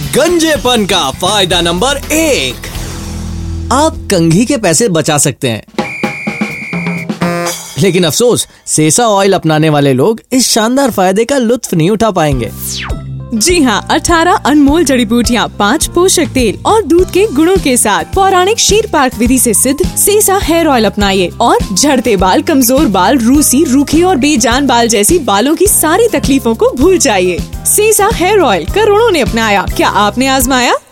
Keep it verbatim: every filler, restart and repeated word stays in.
गंजेपन का फायदा नंबर एक, आप कंघी के पैसे बचा सकते हैं। लेकिन अफसोस, सेसा ऑयल अपनाने वाले लोग इस शानदार फायदे का लुत्फ नहीं उठा पाएंगे। जी हाँ, अठारह अनमोल जड़ी बूटियाँ, पाँच पोषक तेल और दूध के गुणों के साथ पौराणिक शीर पार्क विधि से सिद्ध सेसा हेयर ऑयल अपनाइए और झड़ते बाल, कमजोर बाल, रूसी, रूखे और बेजान बाल जैसी बालों की सारी तकलीफों को भूल जाइए। सेसा हेयर ऑयल करोड़ों ने अपनाया, क्या आपने आजमाया?